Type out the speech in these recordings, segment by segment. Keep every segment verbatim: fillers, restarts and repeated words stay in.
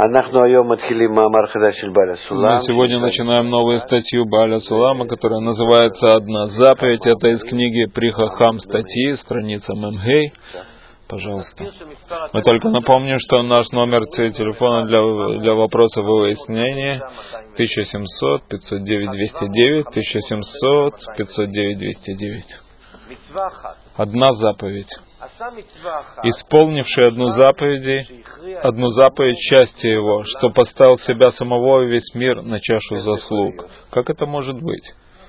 сегодня начинаем новую статью Бааля Сулама, которая называется «Одна заповедь». Это из книги Прихахам статьи, страница Мемгей. Пожалуйста. Мы только напомним, что наш номер телефона для, для вопросов и выяснений тысяча семьсот пятьсот девять двести девять, тысяча семьсот пятьсот девять двести девять. Одна заповедь. Исполнивший одну заповедь, одну заповедь счастья его, что поставил себя самого и весь мир на чашу заслуг. Как это может быть?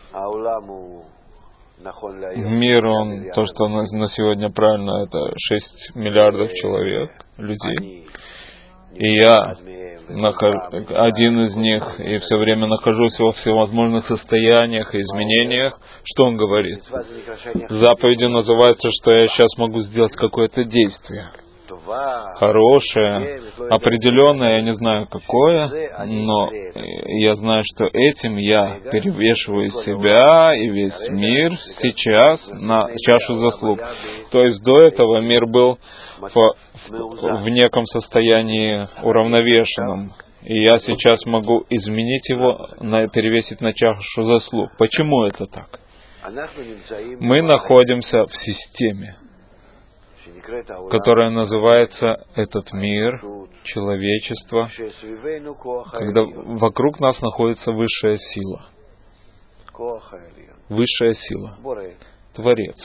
Мир, он, то, что на, на сегодня правильно, это шесть миллиардов человек, людей. И я нахож... один из них, и все время нахожусь во всевозможных состояниях и изменениях. Что он говорит? Заповедью называется, что я сейчас могу сделать какое-то действие. Хорошее, определенное, я не знаю какое, но я знаю, что этим я перевешиваю себя и весь мир сейчас на чашу заслуг. То есть до этого мир был в, в неком состоянии уравновешенном, и я сейчас могу изменить его, на, перевесить на чашу заслуг. Почему это так? Мы находимся в системе, которая называется этот мир, человечество, когда вокруг нас находится высшая сила. Высшая сила. Творец.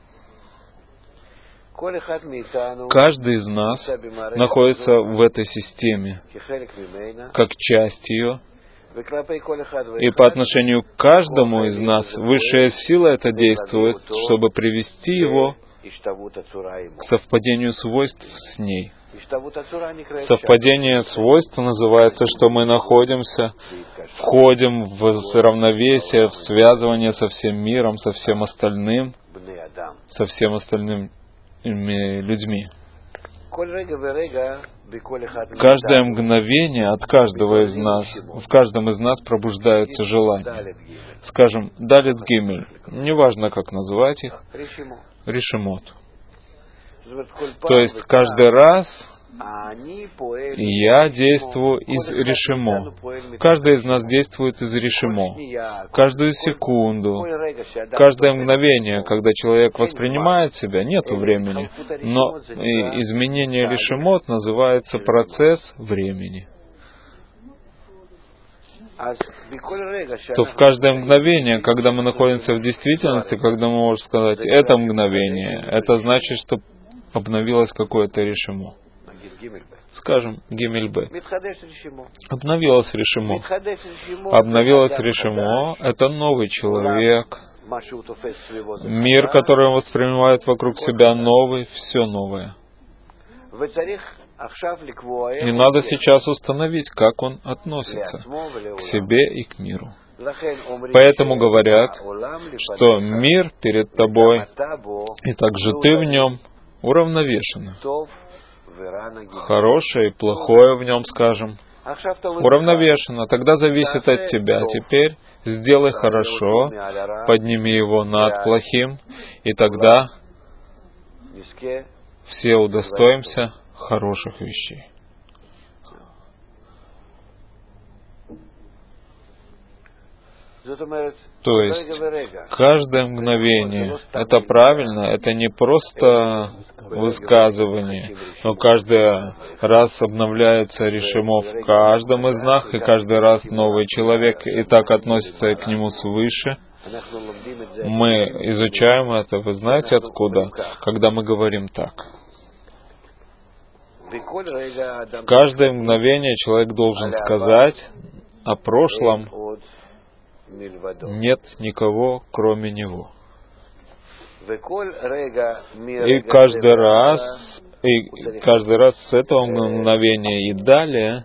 Каждый из нас находится в этой системе, как часть ее. И по отношению к каждому из нас высшая сила это действует, чтобы привести его к совпадению свойств с ней. Совпадение свойств называется, что мы находимся, входим в равновесие, в связывание со всем миром, со всем остальным, со всем остальными людьми. Каждое мгновение от каждого из нас, в каждом из нас пробуждается желание. Скажем, Далит Гимель, неважно как называть их, решимот. То есть каждый раз я действую из решимо. Каждый из нас действует из решимо. Каждую секунду, каждое мгновение, когда человек воспринимает себя, нету времени. Но изменение решимот называется процесс времени. То в каждое мгновение, когда мы находимся в действительности, когда мы можем сказать, это мгновение, это значит, что обновилось какое-то решимо. Скажем, Гимель-Б. Обновилось решимо. Обновилось решимо, это новый человек. Мир, который он воспринимает вокруг себя, новый, все новое. И надо сейчас установить, как он относится к себе и к миру. Поэтому говорят, что мир перед тобой, и также ты в нем, уравновешено. Хорошее и плохое в нем, скажем, уравновешено. Тогда зависит от тебя. Теперь сделай хорошо, подними его над плохим, и тогда все удостоимся хороших вещей. То есть, каждое мгновение, это правильно, это не просто высказывание, но каждый раз обновляется решимо в каждом из нас, и каждый раз новый человек, и так относится к нему свыше. Мы изучаем это, вы знаете откуда? Когда мы говорим так. Каждое мгновение человек должен сказать о прошлом, нет никого, кроме него. И каждый раз, и каждый раз с этого мгновения и далее,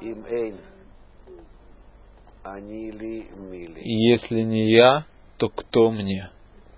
если не я, то кто мне?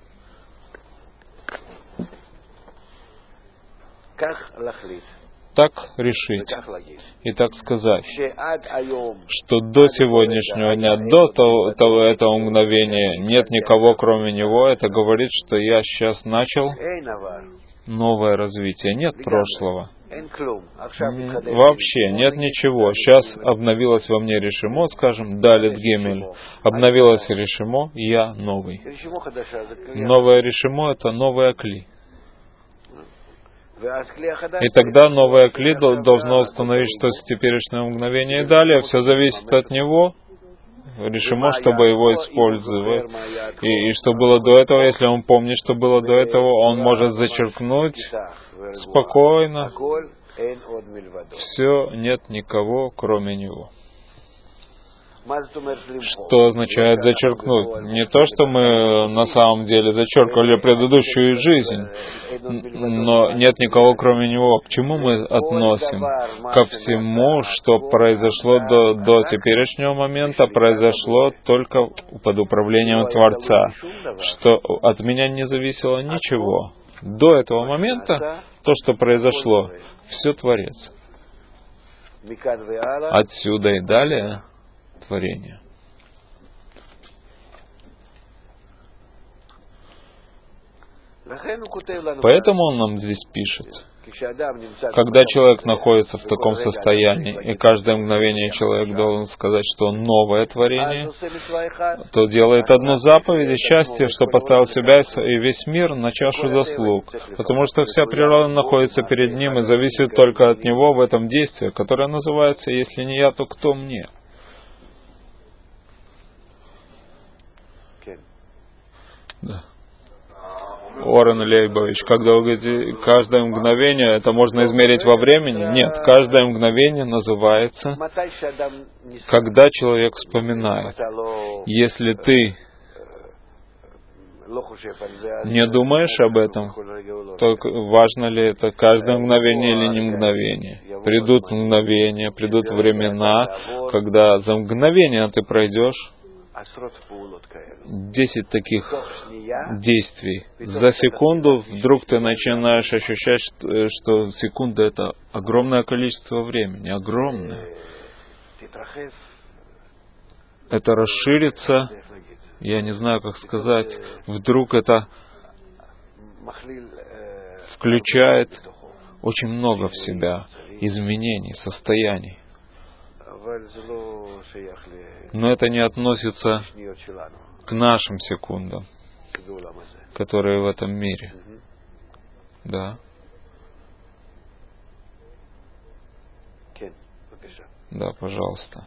Так решить и так сказать, что до сегодняшнего дня, до того, того этого мгновения нет никого кроме него, это говорит, что я сейчас начал новое развитие. Нет прошлого. Вообще нет ничего. Сейчас обновилось во мне решимо, скажем, Далит Гемель. Обновилось решимо, я новый. Новое решимо — это новое кли. И тогда новое кли должно установить, что с теперешнего мгновения и далее все зависит от него, решимо, чтобы его использовать. И, и что было до этого, если он помнит, что было до этого, он может зачеркнуть спокойно. Все, нет никого, кроме него. Что означает зачеркнуть? Не то, что мы на самом деле зачеркивали предыдущую жизнь, но нет никого, кроме него. К чему мы относим? Ко всему, что произошло до, до теперешнего момента, произошло только под управлением Творца, что от меня не зависело ничего. До этого момента то, что произошло, все Творец. Отсюда и далее творение. Поэтому он нам здесь пишет. Когда человек находится в таком состоянии, и каждое мгновение человек должен сказать, что он новое творение, то делает одну заповедь и счастье, что поставил себя и весь мир на чашу заслуг, потому что вся природа находится перед ним и зависит только от него в этом действии, которое называется «Если не я, то кто мне?». Да. Орен Лейбович, когда вы говорите, каждое мгновение, это можно измерить во времени? Нет, каждое мгновение называется, когда человек вспоминает. Если ты не думаешь об этом, то важно ли это каждое мгновение или не мгновение? Придут мгновения, придут времена, когда за мгновение ты пройдешь десять таких действий. За секунду вдруг ты начинаешь ощущать, что, что секунда — это огромное количество времени. Огромное. Это расширится, я не знаю, как сказать, вдруг это включает очень много в себя изменений, состояний. Но это не относится к нашим секундам, которые в этом мире. Да. Да, пожалуйста.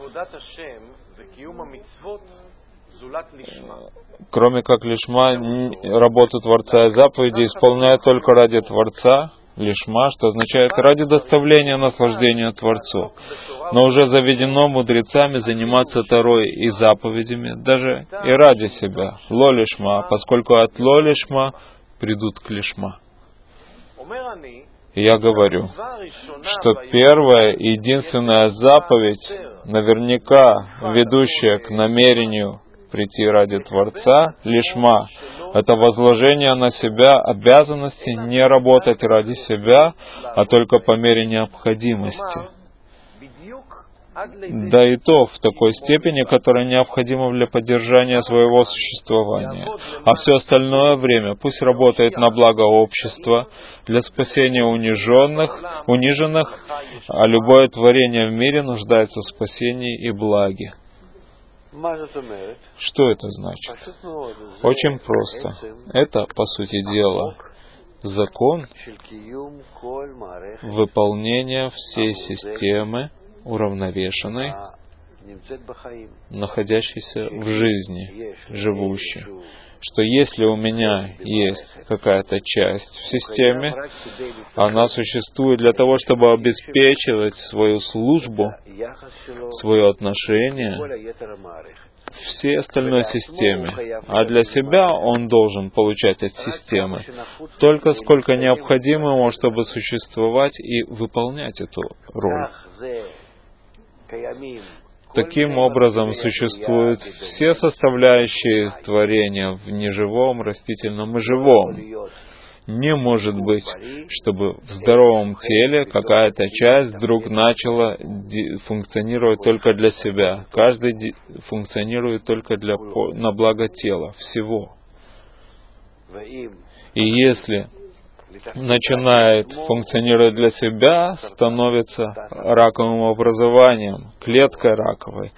Кроме как лишма, работу Творца и заповеди исполняет только ради Творца, лишма, что означает ради доставления наслаждения Творцу. Но уже заведено мудрецами заниматься Торой и заповедями, даже и ради себя. Ло лишма, поскольку от ло лишма придут к лишма. Я говорю, что первая и единственная заповедь, наверняка ведущая к намерению прийти ради Творца, лишма, это возложение на себя обязанности не работать ради себя, а только по мере необходимости. Да и то в такой степени, которая необходима для поддержания своего существования. А все остальное время пусть работает на благо общества, для спасения униженных, униженных, а любое творение в мире нуждается в спасении и благе. Что это значит? Очень просто. Это, по сути дела, закон выполнения всей системы, уравновешенной, находящейся в жизни, живущей. Что если у меня есть какая-то часть в системе, она существует для того, чтобы обеспечивать свою службу, свое отношение всей остальной системе, а для себя он должен получать от системы только сколько необходимо ему, чтобы существовать и выполнять эту роль. Таким образом существуют все составляющие творения в неживом, растительном и живом. Не может быть, чтобы в здоровом теле какая-то часть вдруг начала функционировать только для себя. Каждый функционирует только для, на благо тела, всего. И если начинает функционировать для себя, становится раковым образованием, клеткой раковой,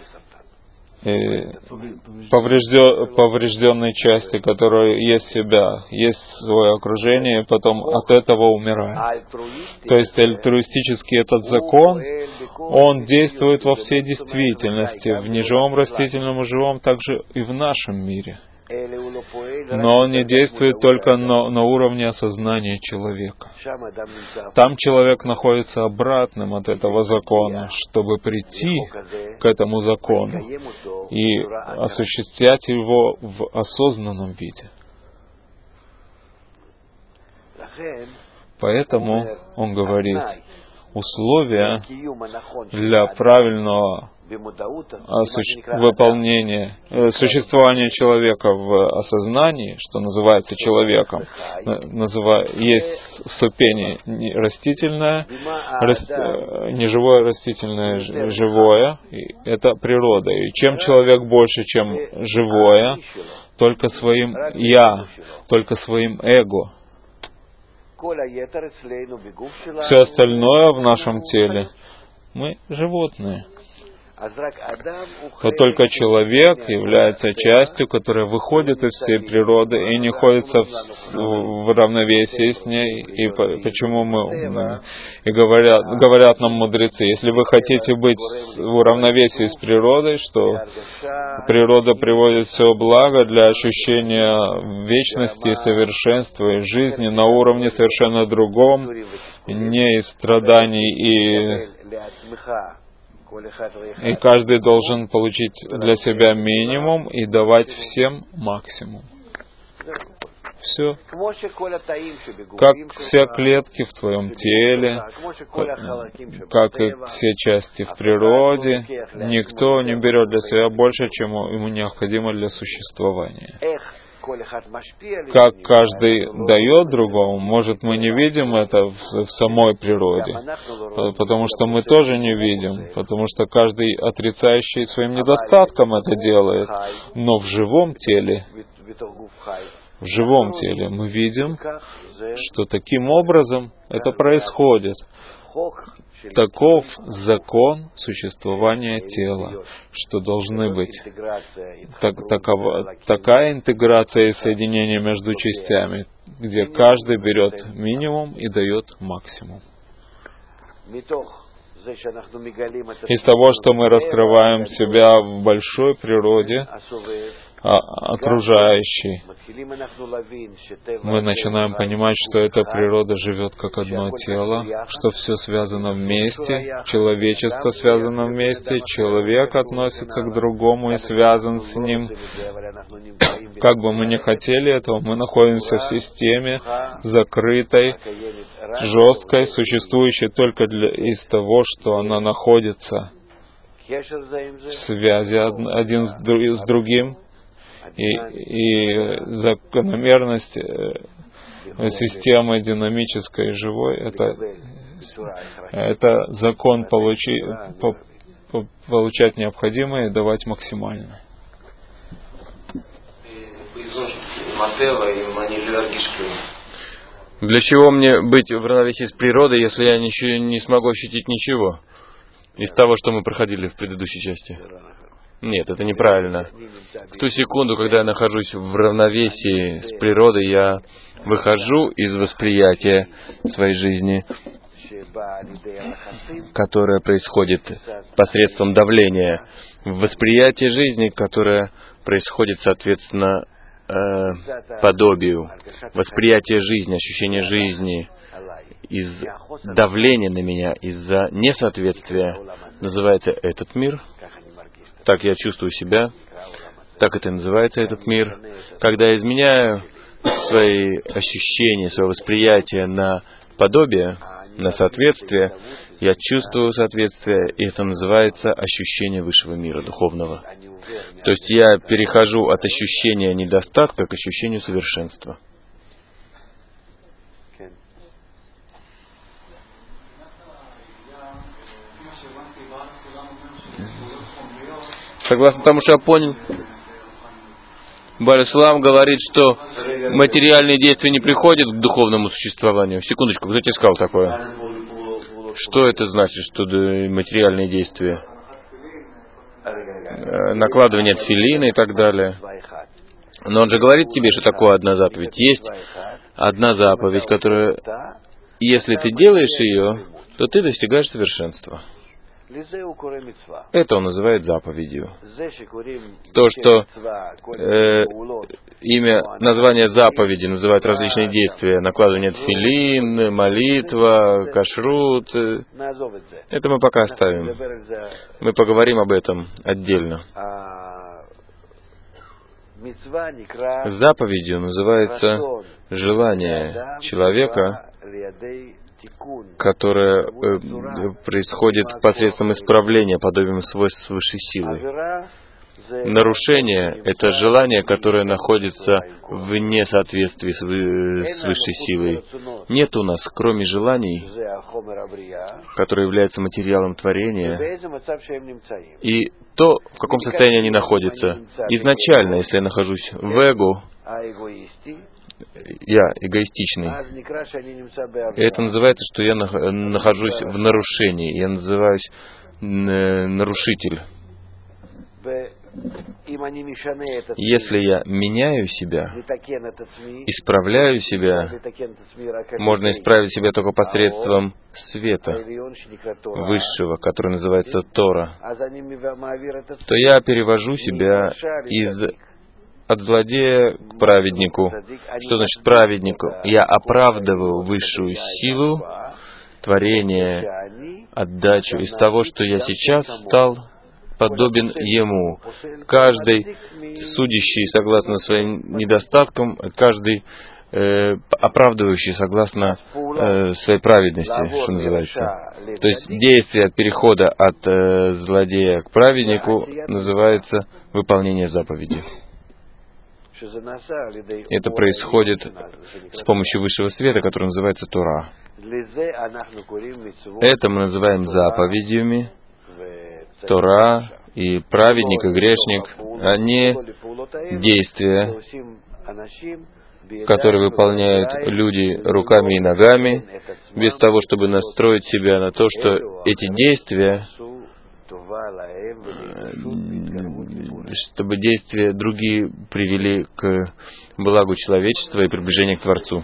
поврежден, поврежденной части, которая есть себя, есть свое окружение, и потом от этого умирает. То есть альтруистический этот закон, он действует во всей действительности, в неживом, растительном и живом, также и в нашем мире. Но он не действует только на, на уровне осознания человека. Там человек находится обратным от этого закона, чтобы прийти к этому закону и осуществлять его в осознанном виде. Поэтому он говорит, условия для правильного выполнения, существования человека в осознании, что называется человеком, есть ступени растительное, неживое, растительное, живое, это природа. И чем человек больше, чем живое, только своим «я», только своим эго. Все остальное в нашем теле мы животные. То только человек является частью, которая выходит из всей природы и не находится в, в равновесии с ней. И по, почему мы и говорят, говорят нам мудрецы, если вы хотите быть в равновесии с природой, что природа приводит все благо для ощущения вечности, совершенства и жизни на уровне совершенно другом, не из страданий и И каждый должен получить для себя минимум и давать всем максимум. Все. Как все клетки в твоем теле, как и все части в природе, никто не берет для себя больше, чем ему необходимо для существования. Как каждый дает другому, может, мы не видим это в, в самой природе, потому что мы тоже не видим, потому что каждый отрицающий своим недостатком это делает, но в живом теле, в живом теле мы видим, что таким образом это происходит. Таков закон существования тела, что должны быть. Так, такова, такая интеграция и соединение между частями, где каждый берет минимум и дает максимум. Из того, что мы раскрываем себя в большой природе, окружающей, мы начинаем понимать, что эта природа живет как одно тело, что все связано вместе, человечество связано вместе, человек относится к другому и связан с ним. Как бы мы ни хотели этого, мы находимся в системе закрытой, жесткой, существующей только для, из того, что она находится в связи один с другим. И, и закономерность системы динамической и живой, это, это закон получи, по, по, получать необходимое и давать максимально. Для чего мне быть в равновесии с природой, если я ничего, не смогу ощутить ничего из того, что мы проходили в предыдущей части? Нет, это неправильно. В ту секунду, когда я нахожусь в равновесии с природой, я выхожу из восприятия своей жизни, которое происходит посредством давления, в восприятие жизни, которое происходит, соответственно, э, подобию, восприятие жизни, ощущение жизни из давления на меня, из-за несоответствия, называется этот мир. Так я чувствую себя, так это и называется этот мир. Когда я изменяю свои ощущения, свое восприятие на подобие, на соответствие, я чувствую соответствие, и это называется ощущение высшего мира, духовного. То есть я перехожу от ощущения недостатка к ощущению совершенства. Согласно тому, что я понял, Баль-Ислам говорит, что материальные действия не приходят к духовному существованию. Секундочку, кто тебе сказал такое? Что это значит, что материальные действия? Накладывание тфилина и так далее. Но он же говорит тебе, что такое одна заповедь. Есть одна заповедь, которая, если ты делаешь ее, то ты достигаешь совершенства. Это он называет заповедью. То, что э, имя, название заповеди называют различные действия, накладывание тфилин, молитва, кашрут, э, это мы пока оставим. Мы поговорим об этом отдельно. Заповедью называется желание человека, которое э, происходит посредством исправления подобием свойств высшей силы. Нарушение — это желание, которое находится вне соответствия с, вы, с высшей силой. Нет у нас, кроме желаний, которые являются материалом творения, и то, в каком состоянии они находятся. Изначально, если я нахожусь в эго, я эгоистичный. И это называется, что я нахожусь в нарушении. Я называюсь нарушитель. Если я меняю себя, исправляю себя, можно исправить себя только посредством света высшего, который называется Тора, то я перевожу себя из от злодея к праведнику. Что значит праведнику? Я оправдываю высшую силу творения, отдачу из того, что я сейчас стал подобен Ему. Каждый, судящий согласно своим недостаткам, каждый э, оправдывающий согласно э, своей праведности, что называется. То есть действие перехода от э, злодея к праведнику называется выполнение заповеди. Это происходит с помощью высшего света, который называется Тора. Это мы называем заповедями. Тора и праведник, и грешник, они действия, которые выполняют люди руками и ногами, без того, чтобы настроить себя на то, что эти действия, чтобы действия другие привели к благу человечества и приближению к Творцу.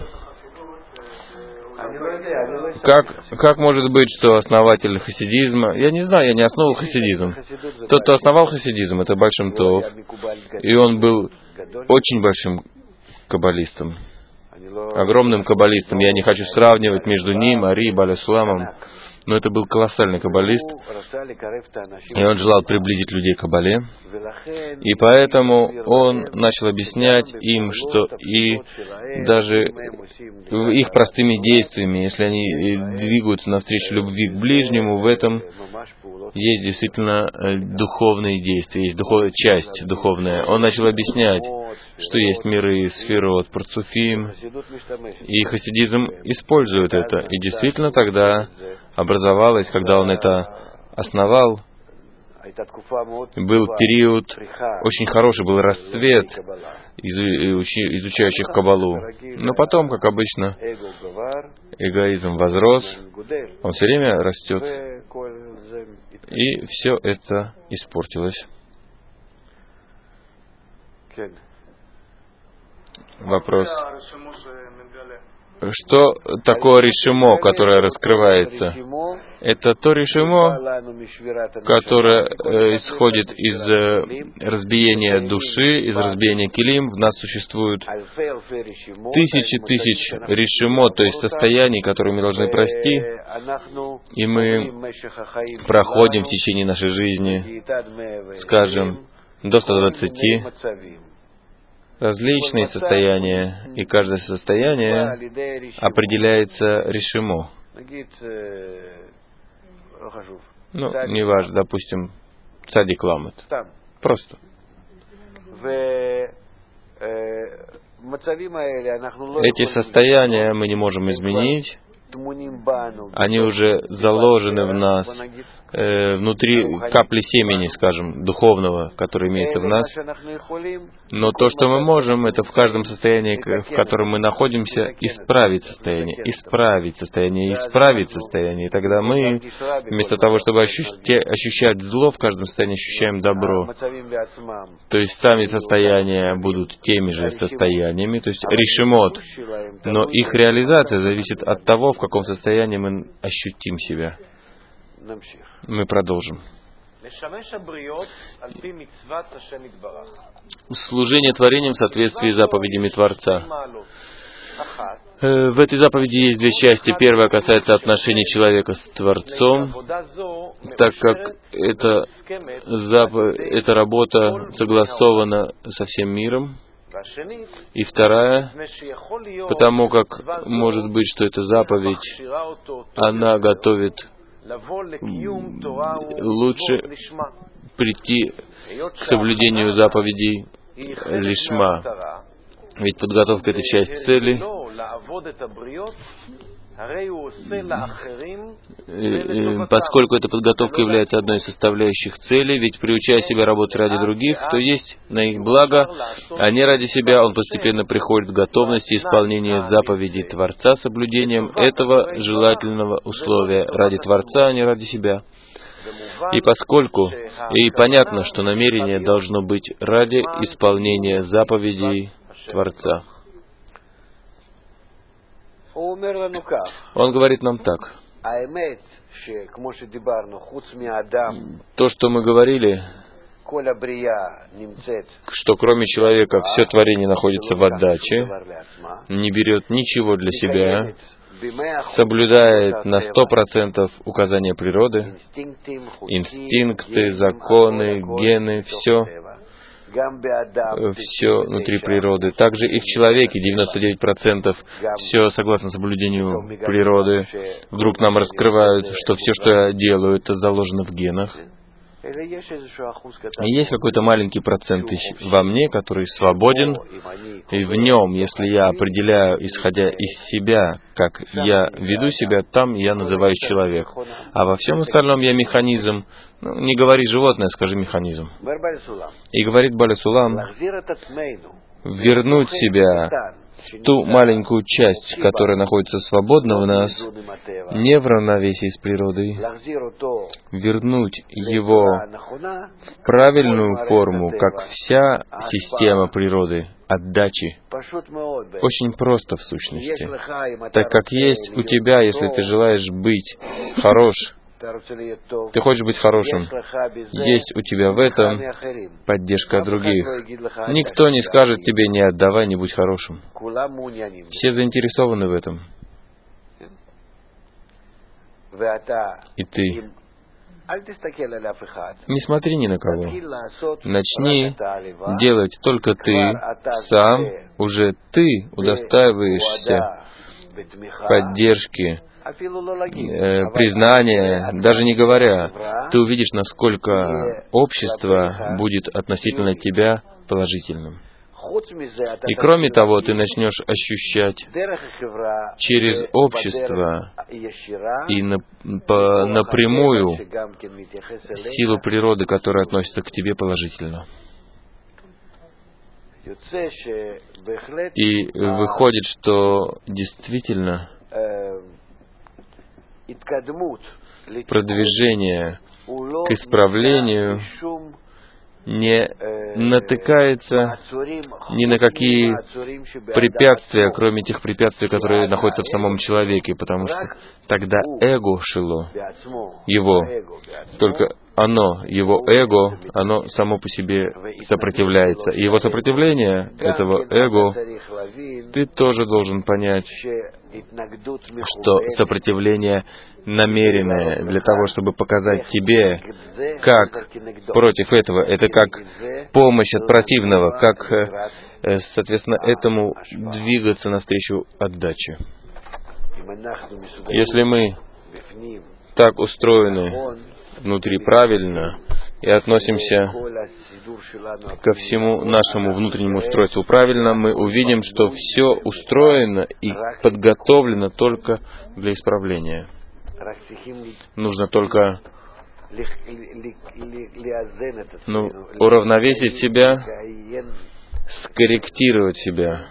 Как, как может быть, что основатель хасидизма... Я не знаю, я не основал хасидизм. Тот, кто основал хасидизм, это Баль Шем Тов, и он был очень большим каббалистом, огромным каббалистом. Я не хочу сравнивать между ним, Ари и Баль-Исламом, но это был колоссальный каббалист, и он желал приблизить людей к каббале, и поэтому он начал объяснять им, что и даже их простыми действиями, если они двигаются навстречу любви к ближнему, в этом есть действительно духовные действия, есть духовная часть духовная. Он начал объяснять, что есть миры сферот, парцуфим, и хасидизм использует это. И действительно тогда образовалось, когда он это основал, был период, очень хороший был расцвет изучающих Каббалу. Но потом, как обычно, эгоизм возрос, он все время растет, и все это испортилось. Вопрос. Что такое решимо, которое раскрывается? Это то решимо, которое э, исходит из э, разбиения души, из разбиения килим. В нас существуют тысячи тысяч решимо, то есть состояний, которые мы должны пройти, и мы проходим в течение нашей жизни, скажем, до ста двадцати, различные состояния, и каждое состояние определяется решимо. Ну, не важно, допустим, цадик ламет. Просто. Эти состояния мы не можем изменить. Они уже заложены в нас, э, внутри капли семени, скажем, духовного, который имеется в нас. Но то, что мы можем, это в каждом состоянии, в котором мы находимся, исправить состояние, исправить состояние, исправить состояние. И тогда мы, вместо того, чтобы ощущать, ощущать зло, в каждом состоянии ощущаем добро. То есть сами состояния будут теми же состояниями, то есть решимот, но их реализация зависит от того, в каком состоянии мы ощутим себя. Мы продолжим. Служение творением в соответствии с заповедями Творца. В этой заповеди есть две части. Первая касается отношений человека с Творцом, так как эта, запов... эта работа согласована со всем миром. И вторая, потому как может быть, что эта заповедь, она готовит лучше прийти к соблюдению заповедей лишма. Ведь подготовка — это часть цели. Поскольку эта подготовка является одной из составляющих целей, ведь приучая себя работать ради других, то есть на их благо, а не ради себя, он постепенно приходит к готовности исполнения заповедей Творца соблюдением этого желательного условия ради Творца, а не ради себя. И поскольку, и понятно, что намерение должно быть ради исполнения заповедей Творца. Он говорит нам так. То, что мы говорили, что кроме человека все творение находится в отдаче, не берет ничего для себя, соблюдает на сто процентов указания природы, инстинкты, законы, гены, все, все внутри природы. Также и в человеке девяносто девять процентов все согласно соблюдению природы. Вдруг нам раскрывают, что все, что я делаю, это заложено в генах. И есть какой-то маленький процент во мне, который свободен, и в нем, если я определяю, исходя из себя, как я веду себя, там я называюсь человек. А во всем остальном я механизм. Ну, не говори животное, скажи механизм. И говорит Баля Сулам, вернуть себя в ту маленькую часть, которая находится свободно в нас, не в равновесии с природой, вернуть его в правильную форму, как вся система природы, отдачи. Очень просто в сущности. Так как есть у тебя, если ты желаешь быть хорош, ты хочешь быть хорошим, есть у тебя в этом поддержка других. Никто не скажет тебе: не отдавай, не будь хорошим. Все заинтересованы в этом. И ты не смотри ни на кого. Начни делать только ты сам, уже ты удостаиваешься поддержки, признание, даже не говоря, ты увидишь, насколько общество будет относительно тебя положительным. И кроме того, ты начнешь ощущать через общество и на, по, напрямую силу природы, которая относится к тебе положительно. И выходит, что действительно продвижение к исправлению не натыкается ни на какие препятствия, кроме тех препятствий, которые находятся в самом человеке, потому что тогда эго шило, его, только оно, его эго, оно само по себе сопротивляется. И его сопротивление, этого эго, ты тоже должен понять, что сопротивление намеренное для того, чтобы показать тебе, как против этого, это как помощь от противного, как, соответственно, этому двигаться навстречу отдаче. Если мы так устроены внутри правильно и относимся ко всему нашему внутреннему устройству правильно, мы увидим, что все устроено и подготовлено только для исправления. Нужно только ну, уравновесить себя, скорректировать себя,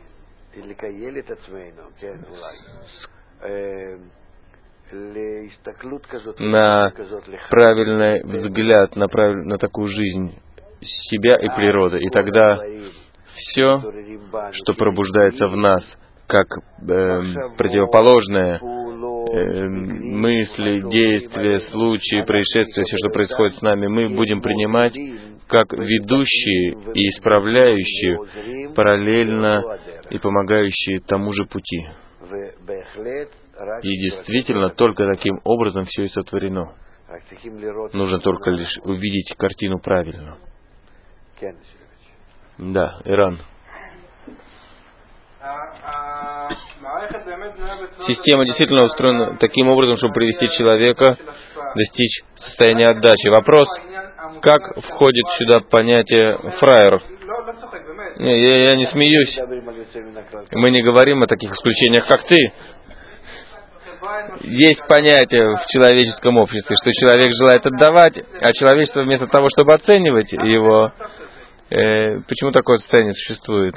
на правильный взгляд, на, прав... на такую жизнь себя и природы. И тогда все, что пробуждается в нас, как э, противоположное, э, мысли, действия, случаи, происшествия, все, что происходит с нами, мы будем принимать как ведущие и исправляющие, параллельно и помогающие тому же пути. И действительно, только таким образом все и сотворено. Нужно только лишь увидеть картину правильно. Да, Иран. Система действительно устроена таким образом, чтобы привести человека, достичь состояния отдачи. Вопрос, как входит сюда понятие фраер? Не, я, я не смеюсь. Мы не говорим о таких исключениях, как ты. Есть понятие в человеческом обществе, что человек желает отдавать, а человечество вместо того, чтобы оценивать его, э, почему такое состояние существует?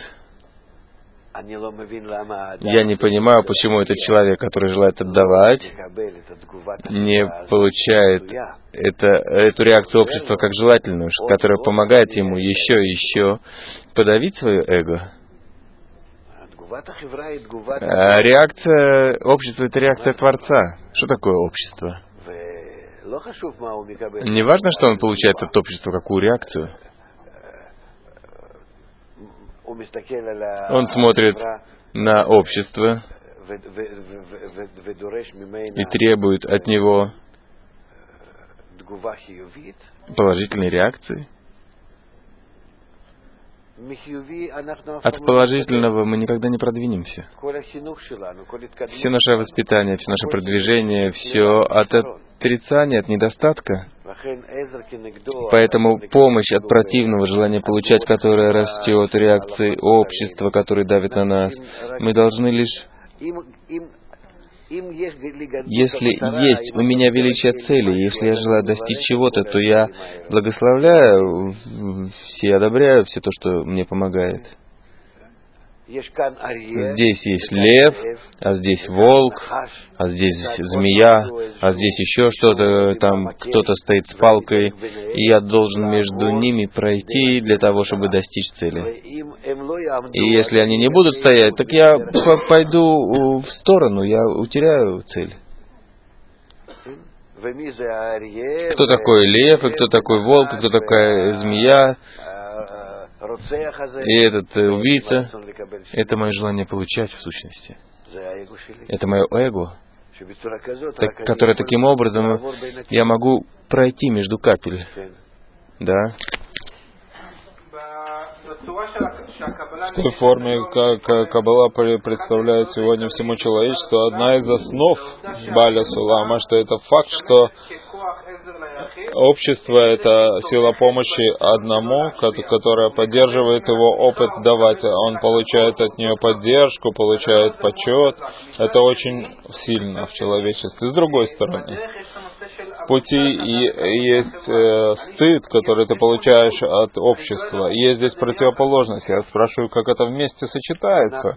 Я не понимаю, почему этот человек, который желает отдавать, не получает это, эту реакцию общества как желательную, которая помогает ему еще и еще подавить свое эго. А реакция общества — это реакция Творца. Что такое общество? Не важно, что он получает от общества, какую реакцию. Он смотрит на общество и требует от него положительной реакции. От положительного мы никогда не продвинемся. Все наше воспитание, все наше продвижение, все от отрицания, от недостатка. Поэтому помощь от противного, желания получать, которое растет, реакции общества, которые давят на нас, мы должны лишь... Если есть у меня величие цели, если я желаю достичь чего-то, то я благословляю, все одобряю все то, что мне помогает. Здесь есть лев, а здесь волк, а здесь змея, а здесь еще что-то, там кто-то стоит с палкой, и я должен между ними пройти для того, чтобы достичь цели. И если они не будут стоять, так я пойду в сторону, я утеряю цель. Кто такой лев, и кто такой волк, и кто такая змея, и этот убийца, это мое желание получать в сущности. Это мое эго, так, которое таким образом я могу пройти между капель. Да. В той форме, как Каббала представляет сегодня всему человечеству, одна из основ Баля Сулама, что это факт, что общество — это сила помощи одному, которая поддерживает его опыт давать. Он получает от нее поддержку, получает почет. Это очень сильно в человечестве. С другой стороны, в пути есть э, стыд, который ты получаешь от общества. Есть здесь противоположность. Я спрашиваю, как это вместе сочетается.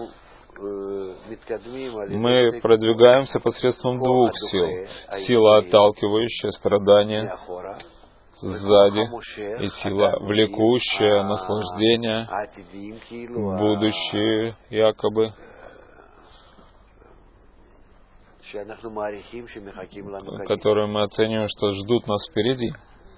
Мы продвигаемся посредством двух сил. Сила, отталкивающая страдания сзади, и сила, влекущая наслаждение, будущее якобы, которые мы оцениваем, что ждут нас впереди,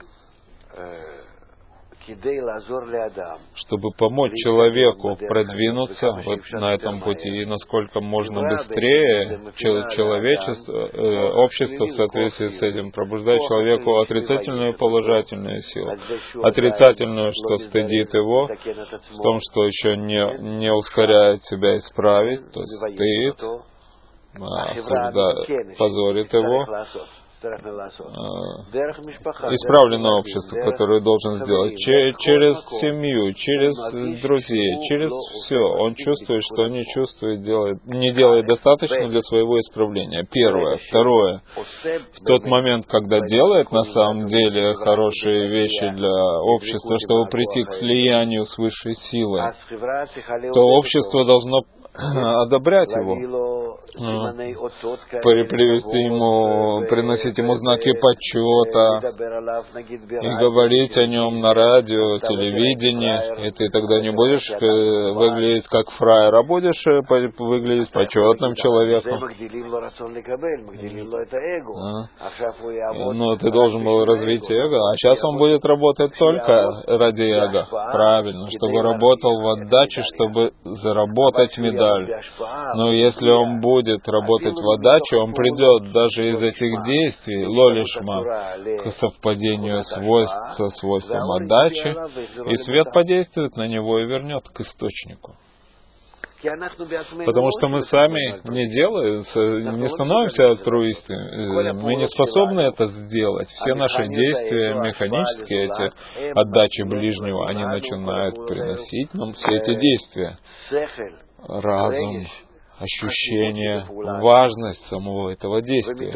чтобы помочь человеку продвинуться вот на этом пути, и насколько можно быстрее человечество, э, общество в соответствии с этим пробуждает человеку отрицательную и положительную силу. Отрицательную, что стыдит его, в том, что еще не, не ускоряет себя исправить, то есть стыд, осуждает, позорит его, исправленное общество, которое должен сделать, Че- через семью, через друзей, через все. Он чувствует, что не чувствует, делает, не делает достаточно для своего исправления. Первое. Второе. В тот момент, когда делает на самом деле хорошие вещи для общества, чтобы прийти к слиянию с высшей силой, то общество должно одобрять его, при- привести ему, приносить ему знаки почета и говорить о нем на радио, телевидении, и ты тогда не будешь э, выглядеть как фраер, а будешь э, по- выглядеть почетным человеком. А? Но ты должен был развить эго, а сейчас он будет работать только ради эго. Правильно, чтобы работал в отдаче, чтобы заработать медаль. Но если он будет работать в отдаче, он придет даже из этих действий, лолишма, к совпадению свойств со свойством отдачи, и свет подействует на него и вернет к источнику. Потому что мы сами не делаем, не становимся альтруистами, мы не способны это сделать. Все наши действия механические, эти отдачи ближнего, они начинают приносить нам все эти действия. Разум, ощущение, важность самого этого действия.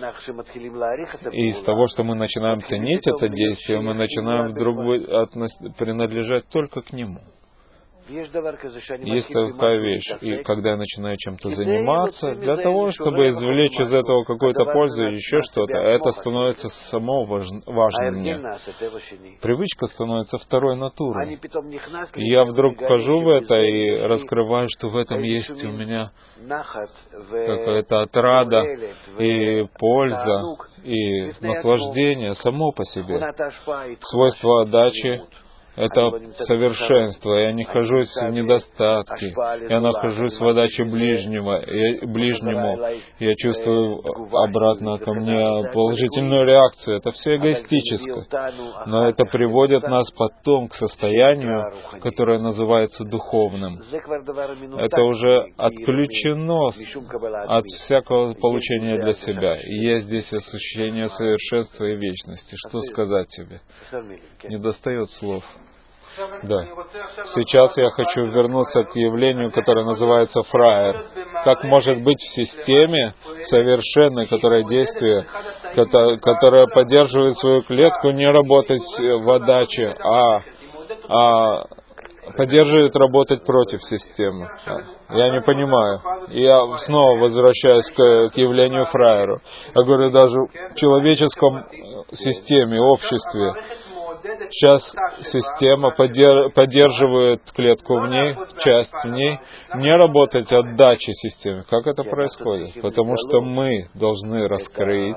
И из того, что мы начинаем ценить это действие, мы начинаем вдруг принадлежать только к нему. Есть такая вещь, и когда я начинаю чем-то заниматься, для того, чтобы извлечь из этого какую-то пользу или еще что-то, это становится само важным мне. Привычка становится второй натурой. И я вдруг вхожу в это и раскрываю, что в этом есть у меня какая-то отрада и польза, и наслаждение само по себе. Свойство отдачи — это совершенство. Я не нахожусь в недостатке. Я нахожусь в отдаче ближнего, я, ближнему. Я чувствую обратно ко мне положительную реакцию. Это все эгоистическое. Но это приводит нас потом к состоянию, которое называется духовным. Это уже отключено от всякого получения для себя. И есть здесь ощущение совершенства и вечности. Что сказать тебе? Не достает слов. Да. Сейчас я хочу вернуться к явлению, которое называется фраер. Как может быть в системе совершенной, которая действие, которая поддерживает свою клетку, не работать в отдаче, а, а поддерживает работать против системы? Я не понимаю. Я снова возвращаюсь к, к явлению фраеру. Я говорю, даже в человеческом системе, обществе, сейчас система поддерживает клетку в ней, часть в ней, не работать отдачей системе. Как это происходит? Потому что мы должны раскрыть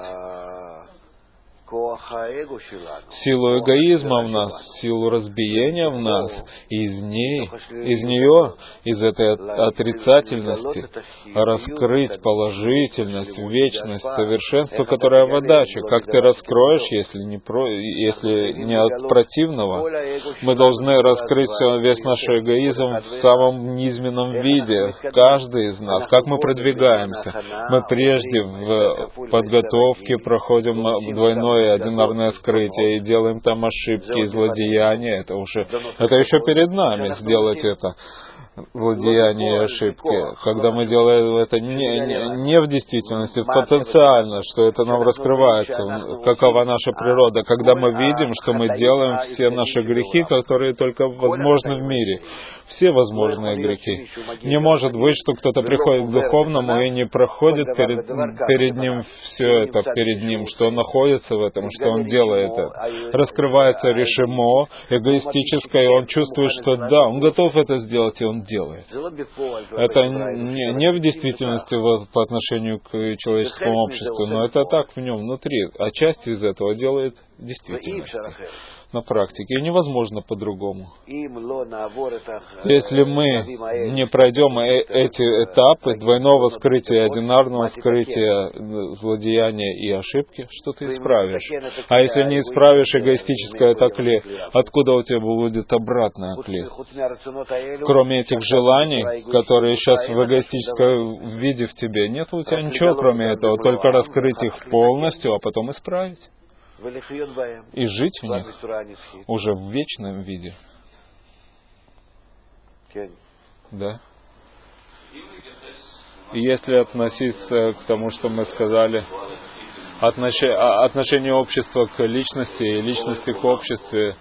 силу эгоизма в нас, силу разбиения в нас, и из ней, из нее, из этой отрицательности раскрыть положительность, вечность, совершенство, которое в отдаче. Как ты раскроешь, если не, про, если не от противного? Мы должны раскрыть весь наш эгоизм в самом низменном виде, каждый из нас. Как мы продвигаемся? Мы прежде в подготовке проходим двойное одинарное скрытие и делаем там ошибки и злодеяния. Это уже, это еще перед нами сделать это. Злодеяния и ошибки. Когда мы делаем это не, не, не в действительности, потенциально, что это нам раскрывается, какова наша природа, когда мы видим, что мы делаем все наши грехи, которые только возможны в мире. Все возможные грехи. Не может быть, что кто-то приходит к духовному и не проходит перед, перед ним все это, перед ним, что он находится в этом, что он делает это. Раскрывается решимо, эгоистическое, и он чувствует, что да, он готов это сделать, и он делает. Это не, не в действительности по отношению к человеческому обществу, но это так в нем, внутри. А часть из этого делает действительности, на практике. И невозможно по-другому. Если мы не пройдем эти этапы двойного скрытия, одинарного скрытия, злодеяния и ошибки, что ты исправишь? А если не исправишь эгоистическое такли, откуда у тебя будет обратное акли? Кроме этих желаний, которые сейчас в эгоистическом виде в тебе, нет у тебя ничего кроме этого, только раскрыть их полностью, а потом исправить. И жить в них уже в вечном виде. Да. И если относиться к тому, что мы сказали, отношение общества к личности и личности к обществу,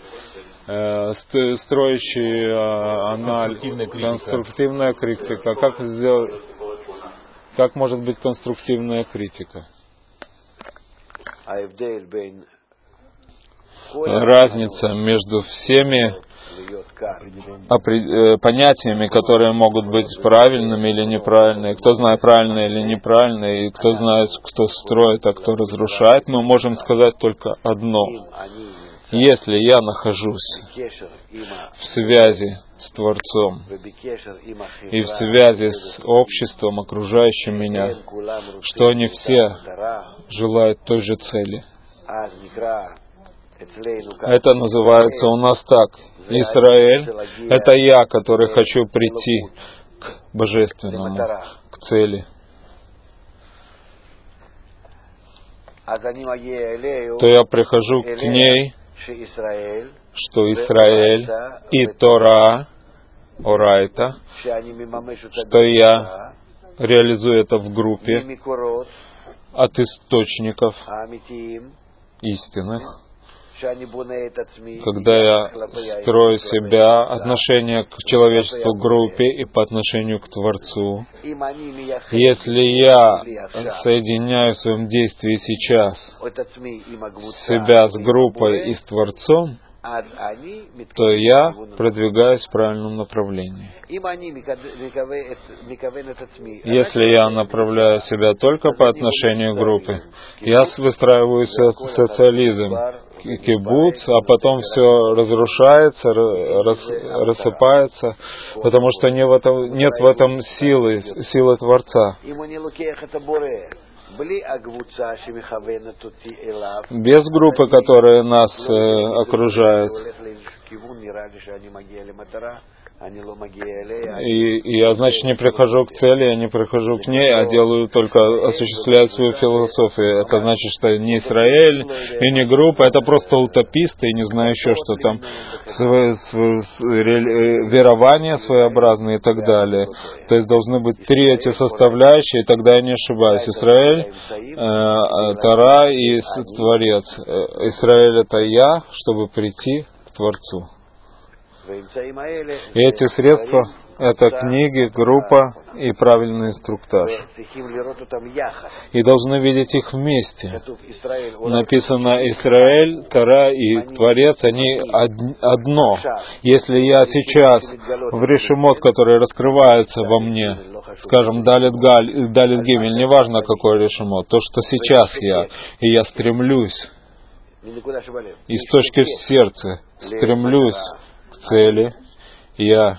строящий анализ, конструктивная критика. Как сделать, как может быть конструктивная критика? Разница между всеми понятиями, которые могут быть правильными или неправильными, кто знает правильно или неправильно, и кто знает, кто строит, а кто разрушает, мы можем сказать только одно. Если я нахожусь в связи с Творцом и в связи с обществом, окружающим меня, что они все желают той же цели. Это называется у нас так. Израиль — это я, который хочу прийти к Божественному, к цели. То я прихожу к ней, что Израиль и Тора, Орайта, что я реализую это в группе от источников истинных, когда я строю себя, отношение к человечеству, группе и по отношению к Творцу. Если я соединяю в своем действии сейчас себя с группой и с Творцом, то я продвигаюсь в правильном направлении. Если я направляю себя только по отношению к группе, я выстраиваю социализм, кибуц, а потом все разрушается, рас, рассыпается, потому что не в этом, нет в этом силы, силы Творца. Без группы, которая нас э, окружает. И, и я, значит, не прихожу к цели, я не прихожу к ней, а делаю только, осуществляю свою философию. Это значит, что не Израиль и не группа, это просто утописты и не знаю еще, что там, св, св, св, верования своеобразные и так далее. То есть должны быть три эти составляющие, и тогда я не ошибаюсь. Израиль, э, Тора и Творец. Израиль — это я, чтобы прийти к Творцу. И эти средства — это книги, группа и правильный инструктаж. И должны видеть их вместе. Написано Израиль, Тора и Творец, они одно. Если я сейчас в решемот, который раскрывается во мне, скажем, Далит Галь, Далит Гимель, неважно какой решемот, то, что сейчас я, и я стремлюсь, из точки в сердце, стремлюсь к цели, я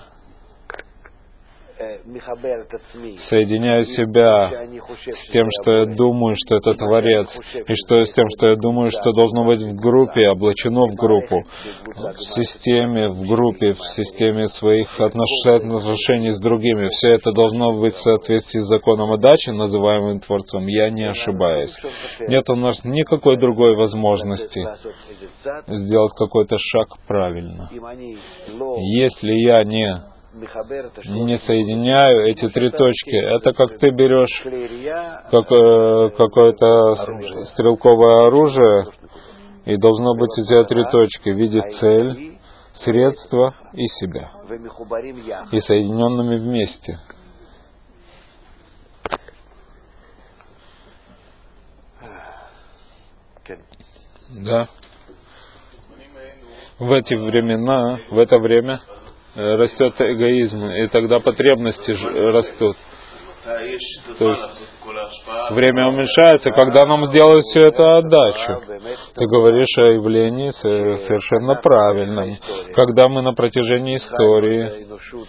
соединяю себя с тем, что я думаю, что это Творец, и что с тем, что я думаю, что должно быть в группе, облачено в группу, в системе, в группе, в системе своих отношений с другими. Все это должно быть в соответствии с законом отдачи, называемым Творцом. Я не ошибаюсь. Нет у нас никакой другой возможности сделать какой-то шаг правильно. Если я не не соединяю эти три точки. Это как ты берешь как, э, какое-то стрелковое оружие, и должно быть у тебя три точки в виде цель, средства и себя. И соединенными вместе. Да. В эти времена, в это время растет эгоизм, и тогда потребности растут. То есть время уменьшается, когда нам сделают все это отдачу. Ты говоришь о явлении совершенно правильном. Когда мы на протяжении истории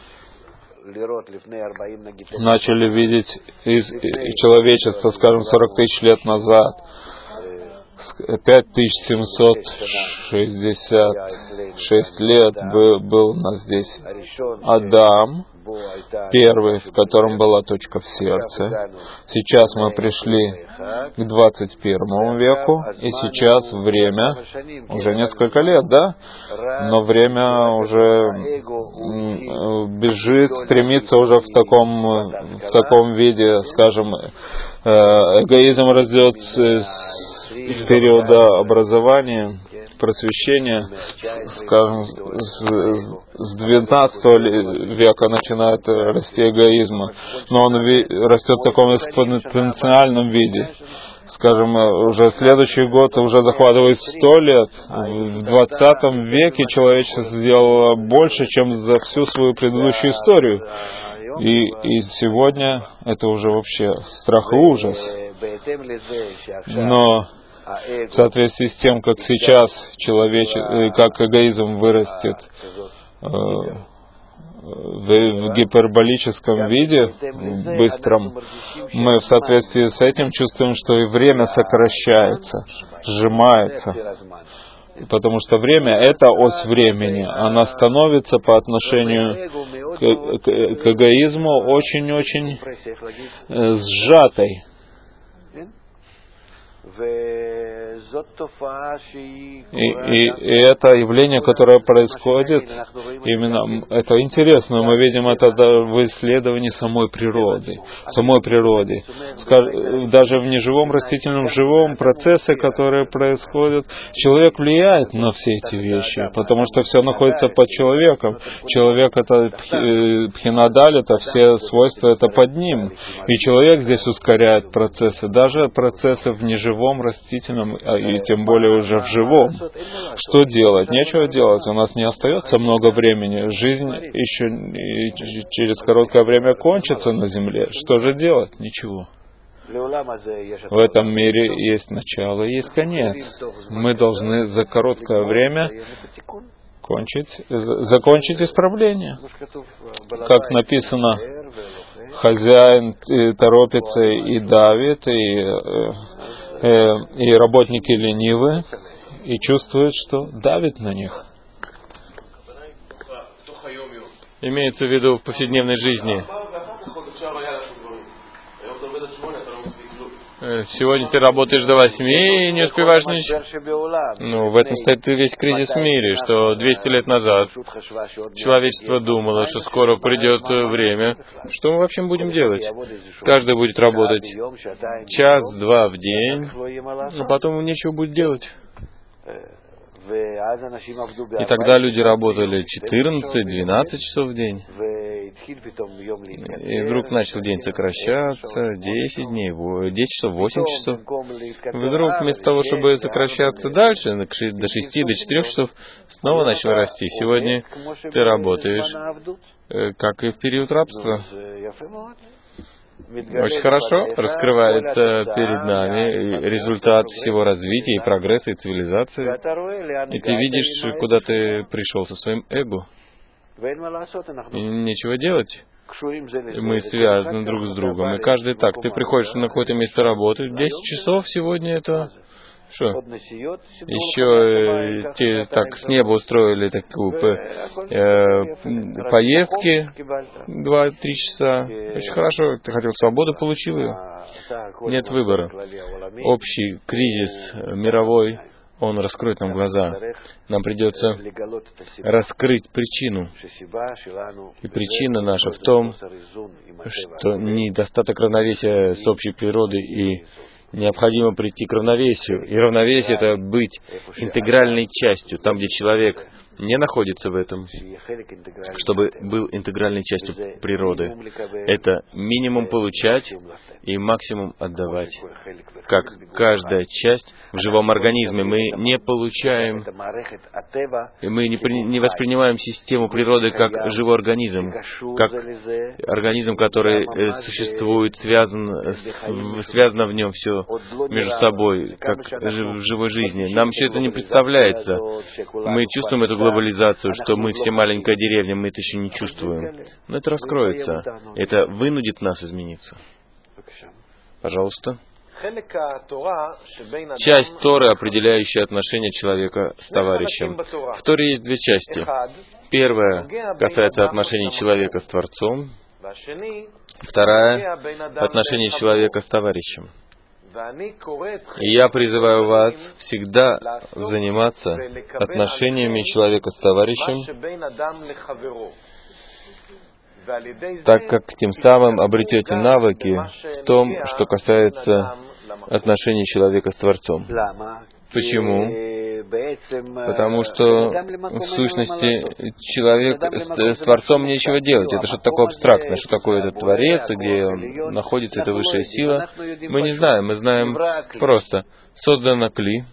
начали видеть из человечества, скажем, сорок тысяч лет назад, пять тысяч семьсот шестьдесят шесть лет был, был у нас здесь Адам, первый, в котором была точка в сердце. Сейчас мы пришли к двадцать первому веку, и сейчас время, уже несколько лет, да? Но время уже бежит, стремится уже в таком, в таком виде, скажем, эгоизм растет с периода образования, просвещения, скажем, с двенадцатого века начинает расти эгоизм, но он растет в таком экспоненциальном виде. Скажем, уже следующий год уже захватывает сто лет. В двадцатом веке человечество сделало больше, чем за всю свою предыдущую историю. И, и сегодня это уже вообще страх и ужас. Но в соответствии с тем, как сейчас человеч... как эгоизм вырастет э, в, в гиперболическом виде, быстром, мы в соответствии с этим чувствуем, что и время сокращается, сжимается. Потому что время — это ось времени. Она становится по отношению к, к, к эгоизму очень-очень э, сжатой. И, и, и это явление, которое происходит, именно это интересно, мы видим это в исследовании самой природы, самой природы. Даже в неживом растительном живом процессе, которые происходят, человек влияет на все эти вещи, потому что все находится под человеком. Человек — это пхинадаль, это все свойства, это под ним. И человек здесь ускоряет процессы, даже процессы в неживом растительном, и тем более уже в живом. Что делать? Нечего делать. У нас не остается много времени. Жизнь еще через короткое время кончится на земле. Что же делать? Ничего. В этом мире есть начало и есть конец. Мы должны за короткое время кончить, закончить исправление. Как написано, хозяин торопится и давит, и и работники ленивы, и чувствуют, что давит на них. Имеется в виду в повседневной жизни. Сегодня ты работаешь до восьми и не успеваешь ничего. Ну, в этом стоит весь кризис в мире, что двести лет назад человечество думало, что скоро придет время. Что мы вообще будем делать? Каждый будет работать час-два в день, но потом нечего будет делать. И тогда люди работали четырнадцать-двенадцать часов в день. И вдруг начал день сокращаться, десять дней, десять часов, восемь часов. Вдруг вместо того, чтобы сокращаться дальше, до шести, до четырех часов, снова начал расти. Сегодня ты работаешь, как и в период рабства. Очень хорошо раскрывается перед нами результат всего развития и прогресса и цивилизации. И ты видишь, куда ты пришел со своим эго. И нечего делать. Мы связаны друг с другом. И каждый так. Ты приходишь на какое-то место работы, десять часов сегодня это... Что? Еще те так с неба устроили такую э, поездки два-три часа. Очень хорошо. Ты хотел свободу, получил ее. Нет выбора. Общий кризис мировой, он раскроет нам глаза. Нам придется раскрыть причину. И причина наша в том, что недостаток равновесия с общей природой, и необходимо прийти к равновесию. И равновесие — это быть интегральной частью. Там, где человек не находится в этом, чтобы был интегральной частью природы. Это минимум получать и максимум отдавать. Как каждая часть в живом организме, мы не получаем, мы не, при, не воспринимаем систему природы как живой организм, как организм, который существует, связан, связано в нем все между собой, как в живой жизни. Нам все это не представляется. Мы чувствуем эту глобализацию, что мы все маленькая деревня, мы это еще не чувствуем. Но это раскроется. Это вынудит нас измениться. Пожалуйста. Часть Торы, определяющая отношения человека с товарищем. В Торе есть две части. Первая касается отношений человека с Творцом. Вторая — отношения человека с товарищем. И я призываю вас всегда заниматься отношениями человека с товарищем, так как тем самым обретете навыки в том, что касается отношений человека с Творцом. Почему? Потому что, в сущности, человек с, с Творцом нечего делать. Это что-то такое абстрактное, что такое этот Творец, где он находится, эта высшая сила. Мы не знаем, мы знаем просто. Создано кли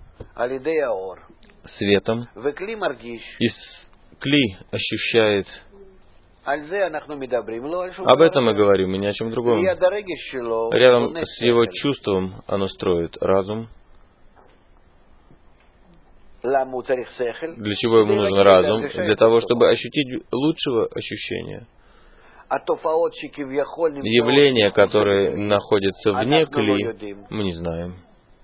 светом, и кли ощущает. Об этом мы говорим, и ни о чем другом. Рядом с его чувством оно строит разум. Для чего ему нужен разум? Для того, чтобы ощутить лучшего ощущения. Явления, которые находятся вне кли, мы не знаем.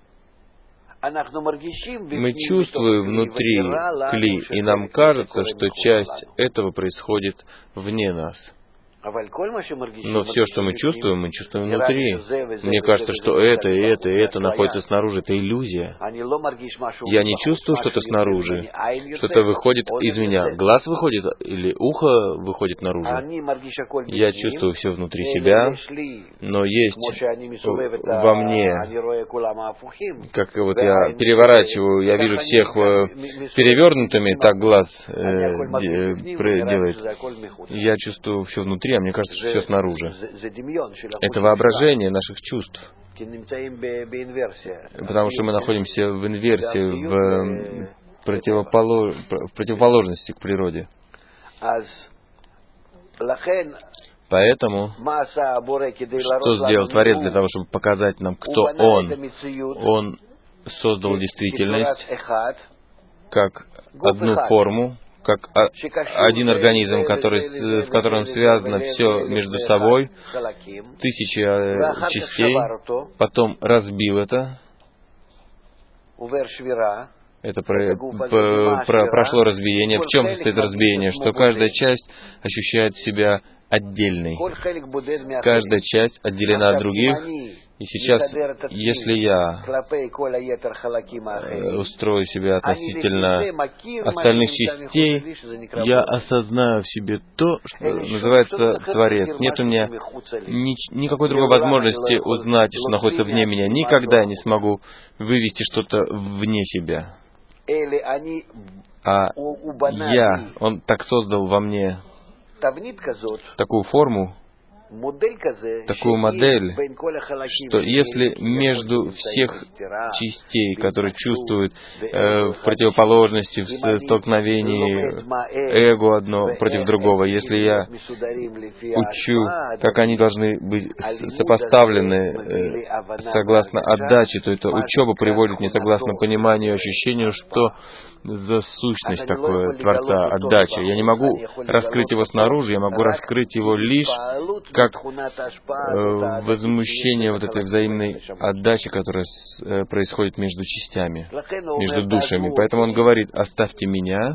Мы чувствуем внутри кли, и нам кажется, что часть этого происходит вне нас. Но все, что мы чувствуем, мы чувствуем внутри. Мне кажется, что это, и это, и это находится снаружи. Это иллюзия. Я не чувствую что-то снаружи. Что-то выходит из меня. Глаз выходит или ухо выходит наружу. Я чувствую все внутри себя, но есть во мне, как вот я переворачиваю, я вижу всех перевернутыми, так глаз э, делает. Я чувствую все внутри, а мне кажется, что все снаружи. Это воображение наших чувств. Потому что мы находимся в инверсии, в, противополож... в противоположности к природе. Поэтому, что сделал Творец для того, чтобы показать нам, кто Он? Он создал действительность как одну форму, как один организм, который, с которым связано все между собой, тысячи частей, потом разбил это, это про, про, про, прошло разбиение. В чем состоит разбиение? Что каждая часть ощущает себя отдельной. Каждая часть отделена от других. И сейчас, если я устрою себя относительно остальных частей, я осознаю в себе то, что называется Творец. Нет у меня ни, никакой другой возможности узнать, что находится вне меня. Никогда я не смогу вывести что-то вне себя. А я, Он так создал во мне такую форму, такую модель, что если между всех частей, которые чувствуют э, в противоположности, в столкновении эго одно против другого, если я учу, как они должны быть сопоставлены э, согласно отдаче, то эта учеба приводит не согласно пониманию и ощущению, что за сущность такое Творца, отдача. Я не могу раскрыть его снаружи, я могу раскрыть его лишь как э, возмущение вот этой взаимной отдачи, которая с, э, происходит между частями, между душами. Поэтому он говорит: оставьте меня,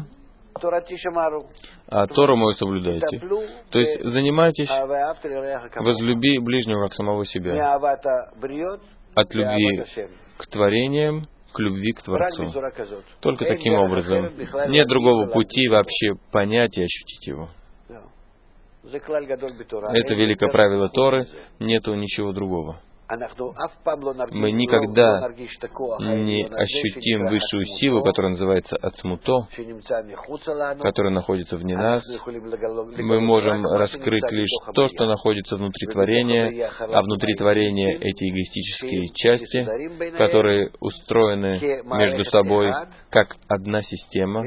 а Тору мою соблюдайте. То есть занимайтесь, возлюби ближнего как самого себя. От любви к творениям к любви к Творцу. Только таким образом. Нет другого пути вообще понять и ощутить его. Это великое правило Торы, нету ничего другого. Мы никогда не ощутим высшую силу, которая называется ацмуто, которая находится вне нас. Мы можем раскрыть лишь то, что находится внутри творения, а внутри творения эти эгоистические части, которые устроены между собой как одна система.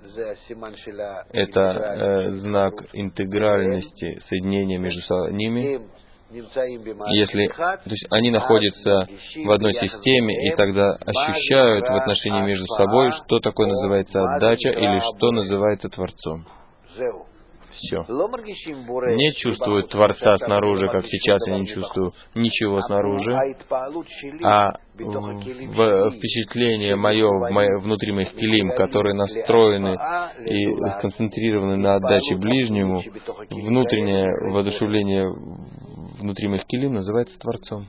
Это э, знак интегральности, соединения между ними. Если, то есть они находятся в одной системе и тогда ощущают в отношении между собой, что такое называется отдача или что называется Творцом. Все. Не чувствуют Творца снаружи, как сейчас я не чувствую ничего снаружи, а в впечатление мое, в мое внутри моих килим, которые настроены и сконцентрированы на отдаче ближнему, внутреннее воодушевление внутри моих килим называется Творцом.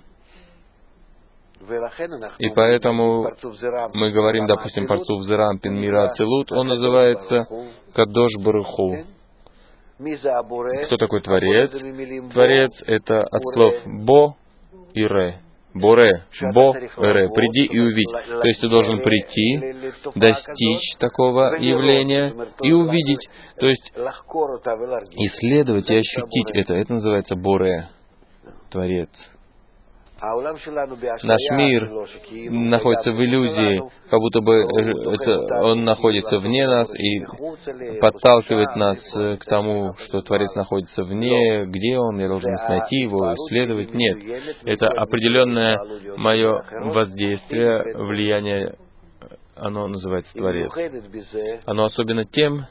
И поэтому мы говорим, допустим, Парцуф Зерампин Мира Ацилут, он называется Кадош Баруху. Кто такой Творец? Творец — это от слов «бо» и «ре». Боре, бо, ре, приди и увидь. То есть ты должен прийти, достичь такого явления и увидеть. То есть исследовать и ощутить это. Это называется боре, Творец. Наш мир находится в иллюзии, как будто бы это, он находится вне нас и подталкивает нас к тому, что Творец находится вне, где он, я должен найти его, исследовать. Нет, это определенное мое воздействие, влияние, оно называется Творец. Оно особенно тем,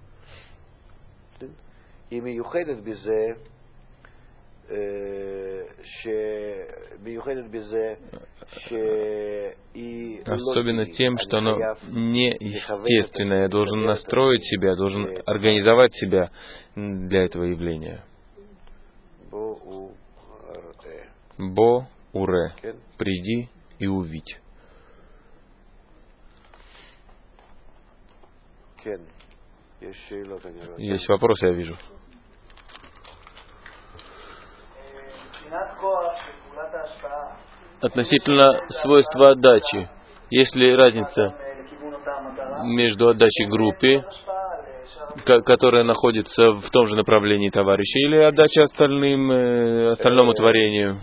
особенно тем, что оно неестественное. Я должен настроить себя, я должен организовать себя для этого явления. Бо уре. Приди и увидь. Есть вопрос, я вижу. Относительно свойства отдачи, есть ли разница между отдачей группе, которая находится в том же направлении товарища, или отдача остальным, остальному творению?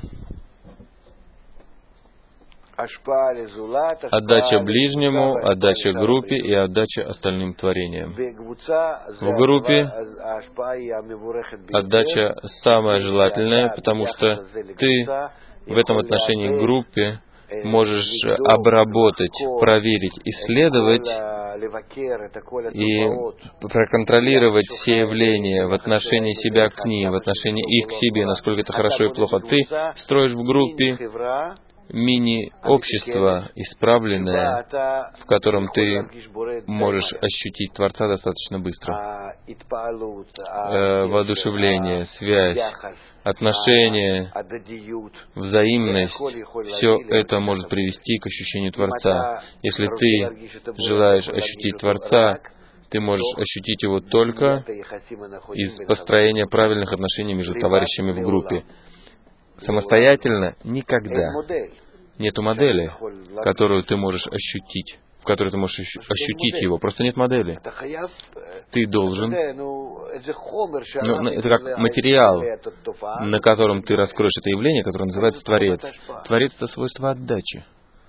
Отдача ближнему, отдача группе и отдача остальным творениям. В группе отдача самая желательная, потому что ты в этом отношении группе можешь обработать, проверить, исследовать и проконтролировать все явления в отношении себя к ним, в отношении их к себе, насколько это хорошо и плохо. Ты строишь в группе мини-общество, исправленное, в котором ты можешь ощутить Творца достаточно быстро. Э, воодушевление, связь, отношения, взаимность, все это может привести к ощущению Творца. Если ты желаешь ощутить Творца, ты можешь ощутить его только из построения правильных отношений между товарищами в группе. Самостоятельно никогда. Нету модели, которую ты можешь ощутить, в которой ты можешь ощутить его. Просто нет модели. Ты должен... Ну, это как материал, на котором ты раскроешь это явление, которое называется Творец. Творец — это свойство отдачи.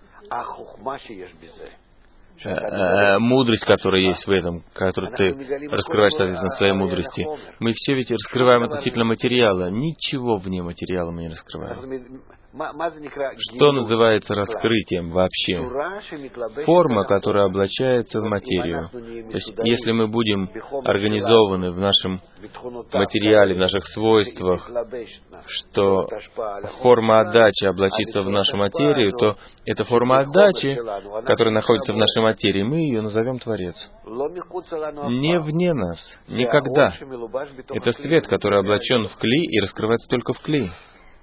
Мудрость, которая есть в этом, которую ты раскрываешь, соответственно, своей мудрости. Мы все ведь раскрываем относительно материала. Ничего вне материала мы не раскрываем. Что называется раскрытием вообще? Форма, которая облачается в материю. То есть, если мы будем организованы в нашем материале, в наших свойствах, что форма отдачи облачится в нашу материю, то эта форма отдачи, которая находится в нашей материи, мы ее назовем Творец. Не вне нас, никогда. Это свет, который облачен в кли и раскрывается только в кли.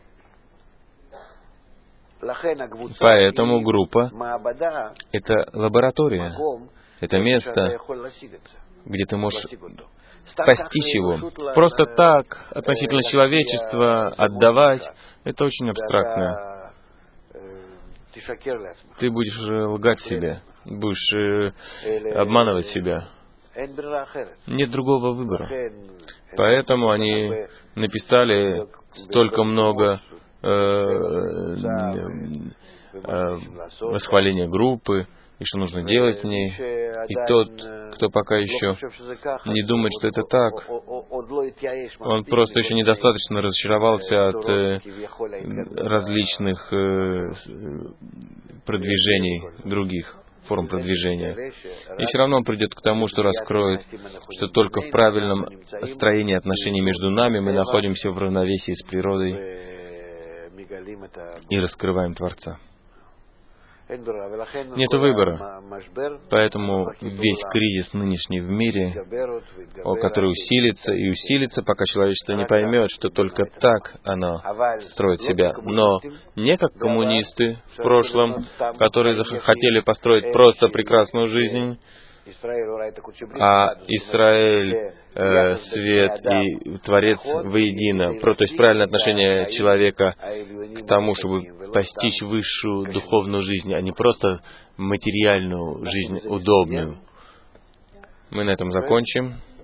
Поэтому группа — это лаборатория, это место, где ты можешь постичь его. Просто так, относительно человечества, отдавать — это очень абстрактно. ты будешь лгать себе, будешь обманывать себя. Нет другого выбора. Поэтому они написали столько много э, э, восхваления группы, и что нужно делать в ней. И тот, кто пока еще не думает, что это так, он просто еще недостаточно разочаровался от э, различных э, продвижений других, форм продвижения. И все равно он придет к тому, что раскроет, что только в правильном строении отношений между нами мы находимся в равновесии с природой и раскрываем Творца. Нет выбора. Поэтому весь кризис нынешний в мире, который усилится и усилится, пока человечество не поймет, что только так оно строит себя. Но не как коммунисты в прошлом, которые захотели построить просто прекрасную жизнь, а Израиль, э, свет и Творец воедино. То есть правильное отношение человека к тому, чтобы постичь высшую духовную жизнь, а не просто материальную жизнь, удобную. Мы на этом закончим.